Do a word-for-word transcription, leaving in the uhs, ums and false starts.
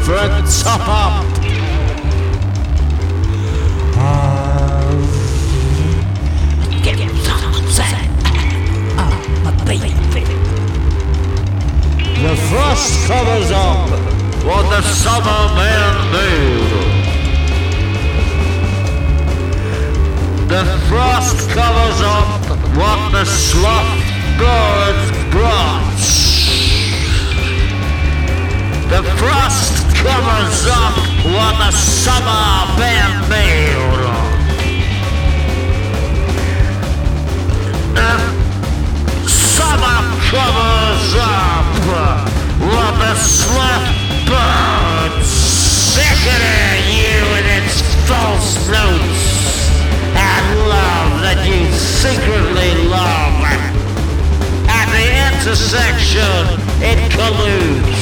different top. Get sunset, oh, my baby. The frost covers up what the summer man made. The frost covers up what the sloth birds brought. The frost covers up what the summer man made. The summer covers up what the sloth birds sickening you with its false notes and love that you secretly love. At the intersection, it colludes.